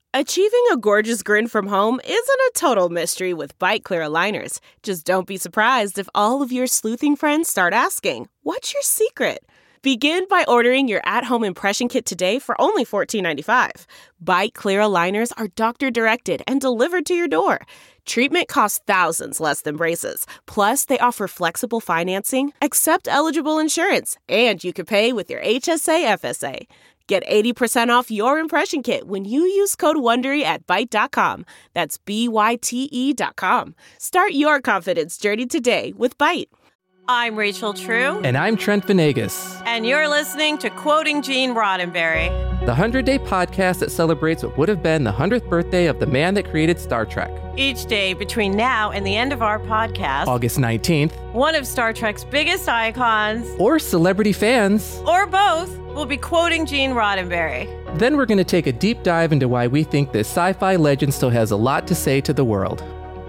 Achieving a gorgeous grin from home isn't a total mystery with Byte Clear aligners. Just don't be surprised if all of your sleuthing friends start asking, "What's your secret?" Begin by ordering your at-home impression kit today for only $14.95. Byte Clear aligners are doctor-directed and delivered to your door. Treatment costs thousands less than braces. Plus, they offer flexible financing, accept eligible insurance, and you can pay with your HSA FSA. Get 80% off your impression kit when you use code WONDERY at Byte.com. That's BYTE.com. Start your confidence journey today with Byte. I'm Rachel True. And I'm Trent Venegas. And you're listening to Quoting Gene Roddenberry, the 100-day podcast that celebrates what would have been the 100th birthday of the man that created Star Trek. Each day between now and the end of our podcast, August 19th, one of Star Trek's biggest icons, or celebrity fans, or both, will be quoting Gene Roddenberry. Then we're going to take a deep dive into why we think this sci-fi legend still has a lot to say to the world.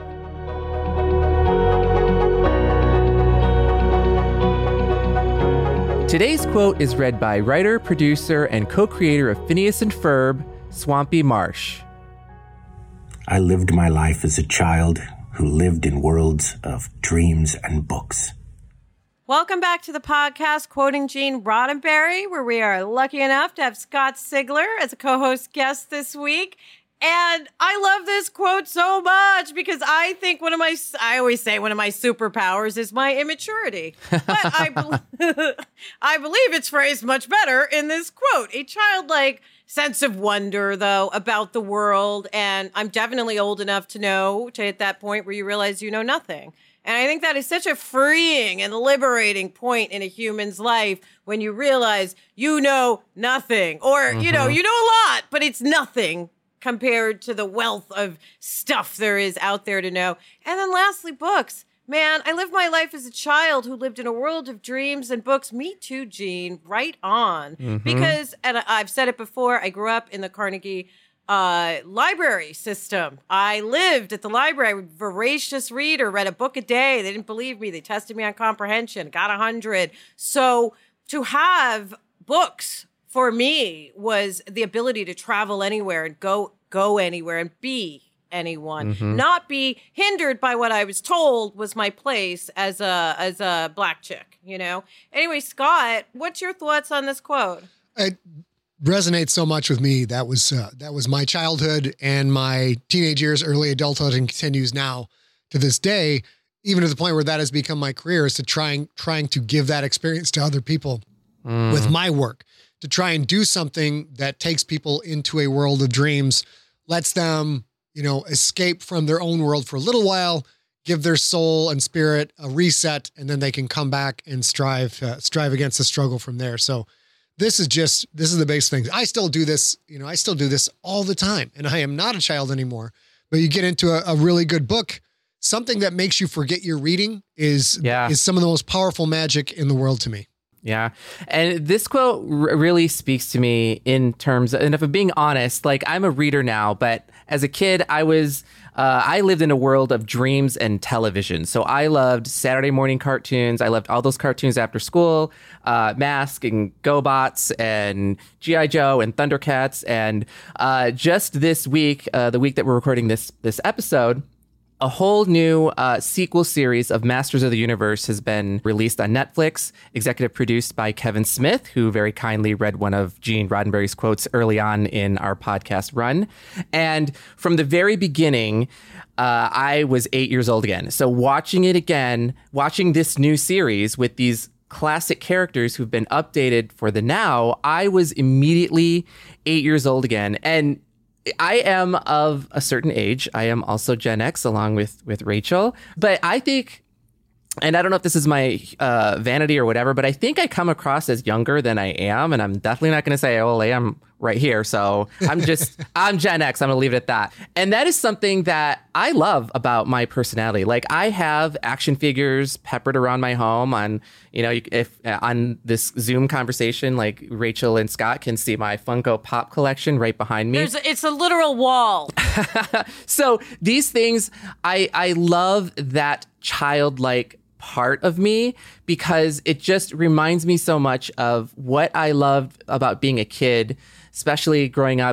Today's quote is read by writer, producer, and co-creator of Phineas and Ferb, Swampy Marsh. I lived my life as a child who lived in worlds of dreams and books. Welcome back to the podcast, Quoting Gene Roddenberry, where we are lucky enough to have Scott Sigler as a co-host guest this week. And I love this quote so much because I think I always say one of my superpowers is my immaturity. But I believe it's phrased much better in this quote. A childlike sense of wonder, though, about the world. And I'm definitely old enough to know, to hit that point where you realize you know nothing. And I think that is such a freeing and liberating point in a human's life when you realize you know nothing. Or, you know a lot, but it's nothing compared to the wealth of stuff there is out there to know. And then lastly, books. Man, I lived my life as a child who lived in a world of dreams and books. Me too, Gene. Right on. Because, and I've said it before, I grew up in the Carnegie library system. I lived at the library, voracious reader, read a book a day. They didn't believe me. They tested me on comprehension, got 100. So to have books for me was the ability to travel anywhere and go anywhere and be anyone, not be hindered by what I was told was my place as a black chick, you know? Anyway, Scott, what's your thoughts on this quote? It resonates so much with me. That was my childhood and my teenage years, early adulthood, and continues now to this day, even to the point where that has become my career, is to trying to give that experience to other people with my work. To try and do something that takes people into a world of dreams, lets them, escape from their own world for a little while, give their soul and spirit a reset, and then they can come back and strive against the struggle from there. So this is the base thing. I still do this, I still do this all the time, and I am not a child anymore, but you get into a really good book, something that makes you forget your reading is some of the most powerful magic in the world to me. Yeah. And this quote really speaks to me in terms of, and if I'm being honest, like I'm a reader now, but as a kid, I lived in a world of dreams and television. So I loved Saturday morning cartoons. I loved all those cartoons after school, Mask and GoBots and G.I. Joe and Thundercats. And just this week, the week that we're recording this episode, a whole new sequel series of Masters of the Universe has been released on Netflix, executive produced by Kevin Smith, who very kindly read one of Gene Roddenberry's quotes early on in our podcast run. And from the very beginning, I was 8 years old again. So watching this new series with these classic characters who've been updated for the now, I was immediately 8 years old again. And I am of a certain age. I am also Gen X along with Rachel. But I think, and I don't know if this is my vanity or whatever, but I think I come across as younger than I am. And I'm definitely not going to say, oh, I am right here. So I'm Gen X. I'm going to leave it at that. And that is something that I love about my personality. Like I have action figures peppered around my home on, if on this Zoom conversation, like Rachel and Scott can see my Funko Pop collection right behind me. It's a literal wall. So these things, I love that childlike part of me because it just reminds me so much of what I loved about being a kid, especially growing up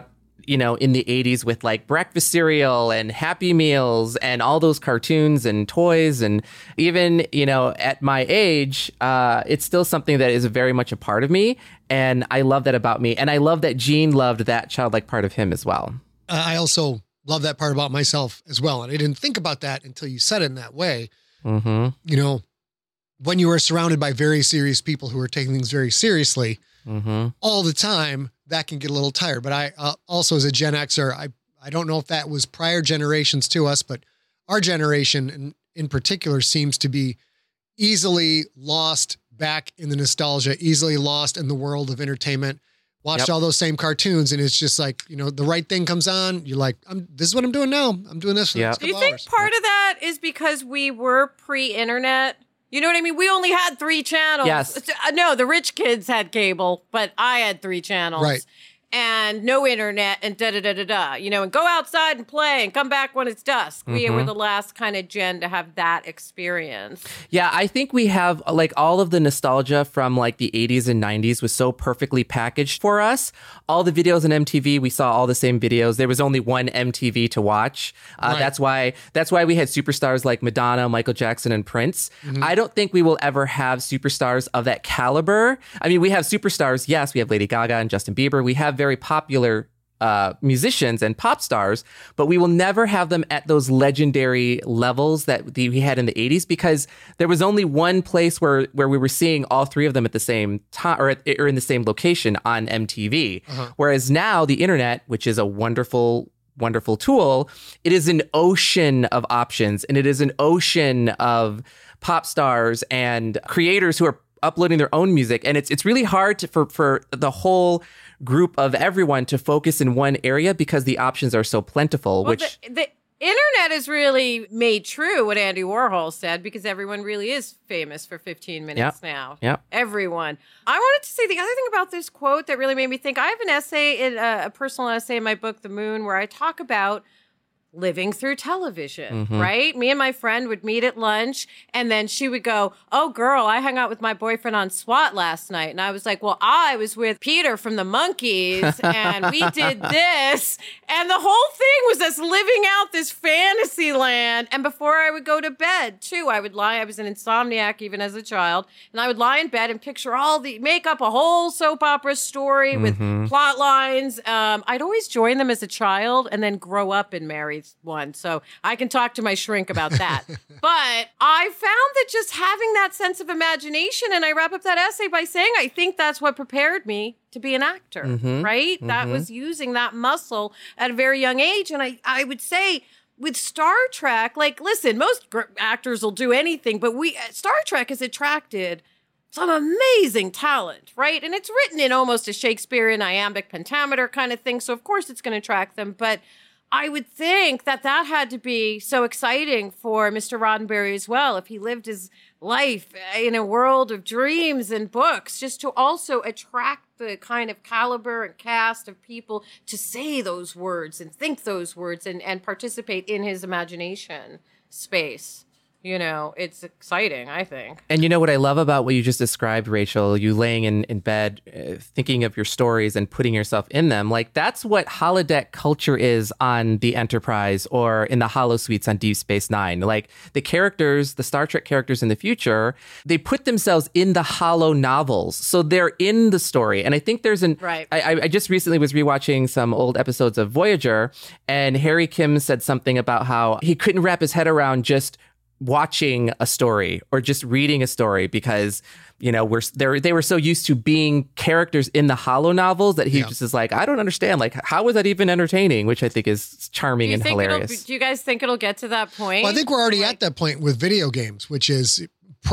you know, in the 80s with like breakfast cereal and Happy Meals and all those cartoons and toys. And even, you know, at my age, it's still something that is very much a part of me. And I love that about me. And I love that Gene loved that childlike part of him as well. I also love that part about myself as well. And I didn't think about that until you said it in that way. Mm-hmm. You know, when you are surrounded by very serious people who are taking things very seriously all the time, that can get a little tired. But I also, as a Gen Xer, I don't know if that was prior generations to us, but our generation in particular seems to be easily lost back in the nostalgia, easily lost in the world of entertainment. Watched all those same cartoons, and it's just like, you know, the right thing comes on. You're like, this is what I'm doing now. I'm doing this for the next Do you couple think hours. part of that is because we were pre-internet? You know what I mean? We only had 3 channels. Yes. No, the rich kids had cable, but I had 3 channels. Right. And no internet and da-da-da-da-da. You know, and go outside and play and come back when it's dusk. We were the last kind of gen to have that experience. Yeah, I think we have like all of the nostalgia from like the 80s and 90s was so perfectly packaged for us. All the videos on MTV, we saw all the same videos. There was only one MTV to watch. Right. That's why we had superstars like Madonna, Michael Jackson, and Prince. I don't think we will ever have superstars of that caliber. I mean, we have superstars. Yes, we have Lady Gaga and Justin Bieber. We have very popular musicians and pop stars, but we will never have them at those legendary levels that we had in the 80s, because there was only one place where we were seeing all 3 of them at the same time or in the same location on MTV. Whereas now the internet, which is a wonderful tool, it is an ocean of options, and it is an ocean of pop stars and creators who are uploading their own music. And it's really hard for the whole group of everyone to focus in one area because the options are so plentiful. Well, the internet has really made true what Andy Warhol said, because everyone really is famous for 15 minutes now. Yep. Everyone. I wanted to say the other thing about this quote that really made me think. I have an essay, a personal essay in my book, The Moon, where I talk about living through television, right? Me and my friend would meet at lunch, and then she would go, "Oh, girl, I hung out with my boyfriend on SWAT last night." And I was like, "Well, I was with Peter from the Monkees, and we did this." And the whole thing was us living out this fantasy land. And before I would go to bed, too, I was an insomniac even as a child, and I would lie in bed and make up a whole soap opera story with plot lines. I'd always join them as a child and then grow up and marry one. So I can talk to my shrink about that. But I found that just having that sense of imagination, and I wrap up that essay by saying, I think that's what prepared me to be an actor, right? That was using that muscle at a very young age. And I would say with Star Trek, like, listen, most actors will do anything, but Star Trek has attracted some amazing talent, right? And it's written in almost a Shakespearean iambic pentameter kind of thing. So of course it's going to attract them. But I would think that had to be so exciting for Mr. Roddenberry as well, if he lived his life in a world of dreams and books, just to also attract the kind of caliber and cast of people to say those words and think those words and participate in his imagination space. You know, it's exciting, I think. And you know what I love about what you just described, Rachel, you laying in bed, thinking of your stories and putting yourself in them. Like, that's what holodeck culture is on the Enterprise or in the holosuites on Deep Space Nine. Like, the characters, the Star Trek characters in the future, they put themselves in the holo novels. So they're in the story. And I think there's Right. I just recently was rewatching some old episodes of Voyager, and Harry Kim said something about how he couldn't wrap his head around just watching a story or just reading a story, because, you know, they were so used to being characters in the holo novels that he just is like, I don't understand. Like, how was that even entertaining? Which I think is charming and hilarious. Do you guys think it'll get to that point? Well, I think we're already at that point with video games, which is,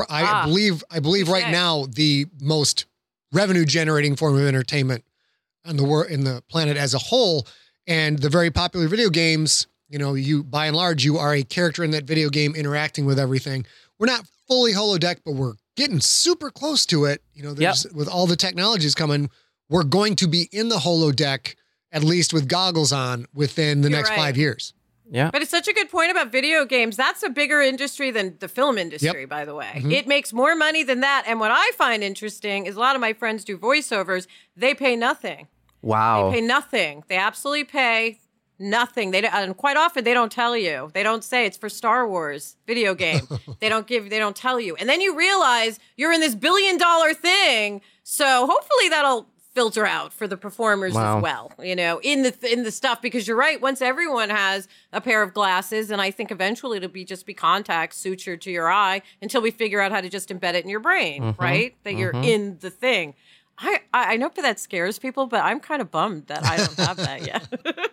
I believe right now, the most revenue generating form of entertainment in the planet as a whole. And the very popular video games, you know, by and large, you are a character in that video game interacting with everything. We're not fully holodeck, but we're getting super close to it. You know, with all the technologies coming, we're going to be in the holodeck, at least with goggles on, within the next 5 years. Yeah. But it's such a good point about video games. That's a bigger industry than the film industry, by the way. It makes more money than that. And what I find interesting is a lot of my friends do voiceovers. They pay nothing. Wow. They pay nothing. They absolutely pay nothing. And quite often they don't tell you. They don't say it's for Star Wars video game. They don't tell you. And then you realize you're in this $1 billion thing. So hopefully that'll filter out for the performers as well, in the stuff, because you're right. Once everyone has a pair of glasses, and I think eventually it'll just be contacts sutured to your eye until we figure out how to just embed it in your brain, right? That you're in the thing. I know that scares people, but I'm kind of bummed that I don't have that yet.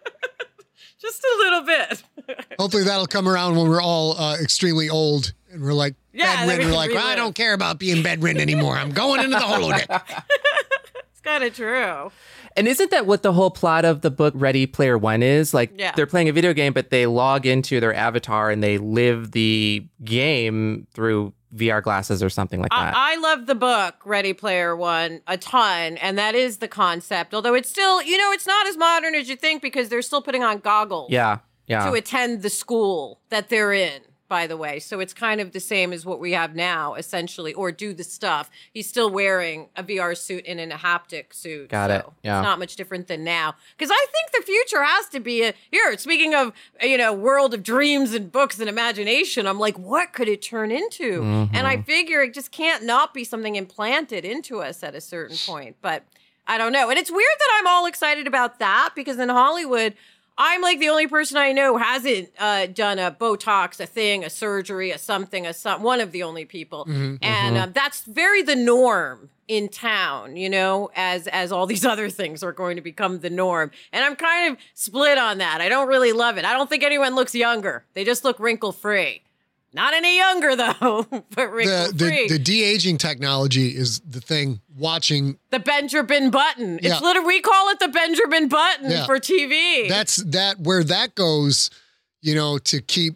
Just a little bit. Hopefully that'll come around when we're all extremely old and we're like bedridden. We're like, well, I don't care about being bedridden anymore. I'm going into the holodeck. It's kind of true. And isn't that what the whole plot of the book Ready Player One is? Like, they're playing a video game, but they log into their avatar and they live the game through VR glasses or something like that. I love the book Ready Player One a ton, and that is the concept. Although it's still, it's not as modern as you think, because they're still putting on goggles to attend the school that they're in, by the way. So it's kind of the same as what we have now, essentially, or do the stuff. He's still wearing a VR suit and in a haptic suit. Got it. Yeah. It's not much different than now. Because I think the future has to be speaking of, world of dreams and books and imagination, I'm like, what could it turn into? And I figure it just can't not be something implanted into us at a certain point. But I don't know. And it's weird that I'm all excited about that, because in Hollywood, I'm like the only person I know who hasn't done a Botox, a thing, a surgery, one of the only people. And that's very the norm in town, as all these other things are going to become the norm. And I'm kind of split on that. I don't really love it. I don't think anyone looks younger. They just look wrinkle-free. Not any younger, though, but wrinkle-free. The de-aging technology is the thing. Watching the Benjamin Button. It's literally, we call it the Benjamin Button for TV. That's where that goes, to keep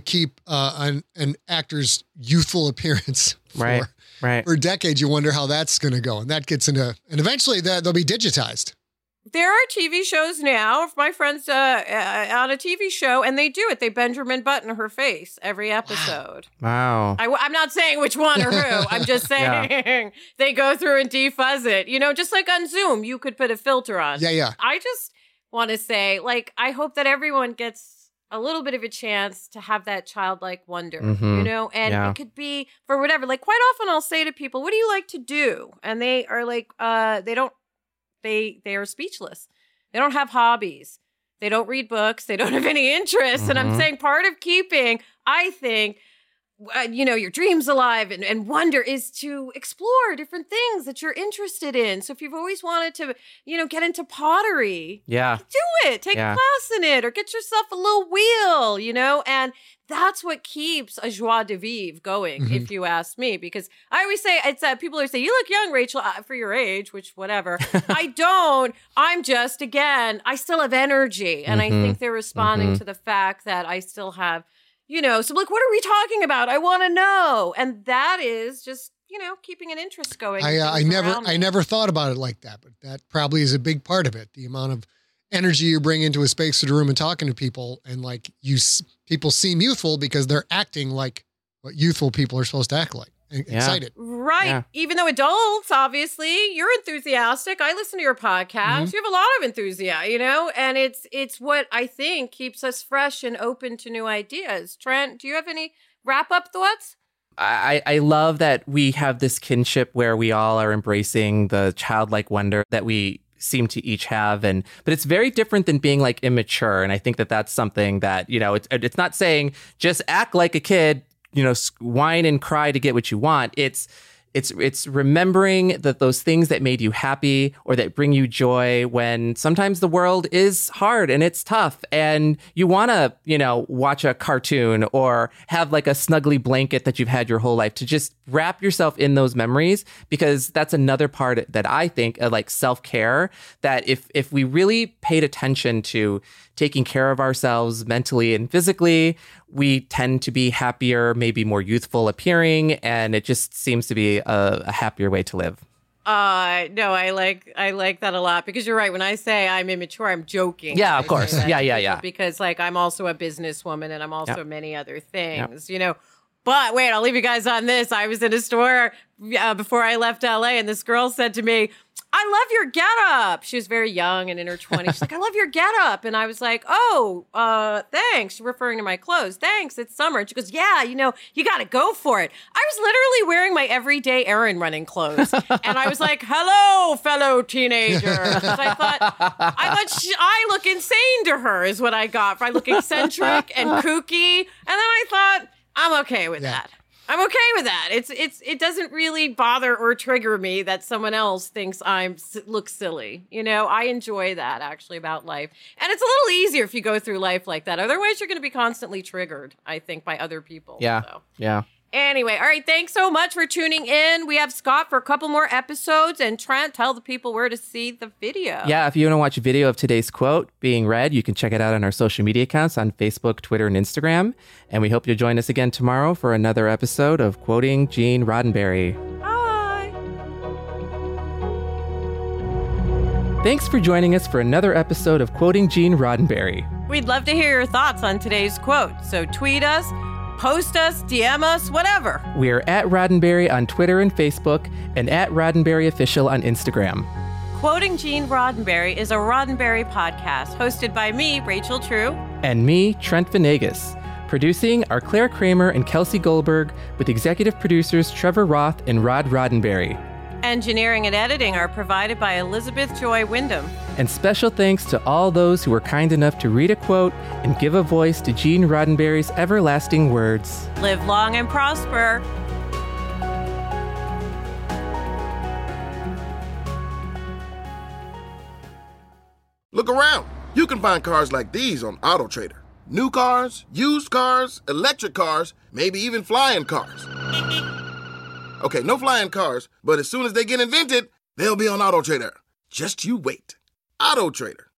an actor's youthful appearance for decades. You wonder how that's going to go. And that gets into, and eventually they'll be digitized. There are TV shows now. My friend's on a TV show, and they do it. They Benjamin Button her face every episode. Wow. I'm not saying which one or who. I'm just saying they go through and defuzz it. Just like on Zoom, you could put a filter on. Yeah. I just want to say, I hope that everyone gets a little bit of a chance to have that childlike wonder, and it could be for whatever. Like, quite often I'll say to people, what do you like to do? And they are like, they are speechless. They don't have hobbies. They don't read books. They don't have any interests. And I'm saying part of keeping, I think, your dreams alive and wonder is to explore different things that you're interested in. So if you've always wanted to, get into pottery, do it. Take a class in it, or get yourself a little wheel, and that's what keeps a joie de vivre going, if you ask me. Because I always say, it's people always say, you look young, Rachel, for your age, which whatever. I don't. I'm just, again, I still have energy. And I think they're responding to the fact that I still have, so like, what are we talking about? I want to know. And that is just, keeping an interest going. I never thought about it like that, but that probably is a big part of it. The amount of energy you bring into a space or a room and talking to people, and people seem youthful because they're acting like what youthful people are supposed to act like. Excited. Right. Yeah. Even though adults, obviously, you're enthusiastic. I listen to your podcast. You have a lot of enthusiasm, and it's what I think keeps us fresh and open to new ideas. Trent, do you have any wrap-up thoughts? I love that we have this kinship where we all are embracing the childlike wonder that we seem to each have, but it's very different than being immature. And I think that that's something that, it's not saying just act like a kid, whine and cry to get what you want. It's remembering that those things that made you happy or that bring you joy when sometimes the world is hard and it's tough and you want to, watch a cartoon or have a snuggly blanket that you've had your whole life, to just wrap yourself in those memories, because that's another part that I think of self-care, that if we really paid attention to taking care of ourselves mentally and physically, we tend to be happier, maybe more youthful appearing, and it just seems to be a happier way to live. No, I like that a lot, because you're right. When I say I'm immature, I'm joking. Yeah, of course. Yeah. Because I'm also a businesswoman and I'm also many other things, But wait, I'll leave you guys on this. I was in a store before I left LA, and this girl said to me, I love your getup. She was very young and in her 20s. She's like, I love your getup. And I was like, oh, thanks. Referring to my clothes. Thanks. It's summer. And she goes, yeah, you got to go for it. I was literally wearing my everyday errand running clothes. And I was like, hello, fellow teenager. I thought I look insane to her is what I got. I look eccentric and kooky. And then I thought, I'm okay with that. I'm okay with that. It doesn't really bother or trigger me that someone else thinks look silly. I enjoy that actually about life. And it's a little easier if you go through life like that. Otherwise, you're going to be constantly triggered, I think, by other people. Yeah. So. Yeah. Anyway, all right, thanks so much for tuning in. We have Scott for a couple more episodes, and Trent, tell the people where to see the video. Yeah, if you want to watch a video of today's quote being read, you can check it out on our social media accounts on Facebook, Twitter, and Instagram. And we hope you'll join us again tomorrow for another episode of Quoting Gene Roddenberry. Bye. Thanks for joining us for another episode of Quoting Gene Roddenberry. We'd love to hear your thoughts on today's quote, so tweet us, post us, DM us, whatever. We're at Roddenberry on Twitter and Facebook, and at Roddenberry Official on Instagram. Quoting Gene Roddenberry is a Roddenberry podcast hosted by me, Rachel True. And me, Trent Venegas. Producing are Claire Kramer and Kelsey Goldberg, with executive producers Trevor Roth and Rod Roddenberry. Engineering and editing are provided by Elizabeth Joy Wyndham. And special thanks to all those who were kind enough to read a quote and give a voice to Gene Roddenberry's everlasting words. Live long and prosper. Look around. You can find cars like these on AutoTrader. New cars, used cars, electric cars, maybe even flying cars. Okay, no flying cars, but as soon as they get invented, they'll be on AutoTrader. Just you wait. AutoTrader.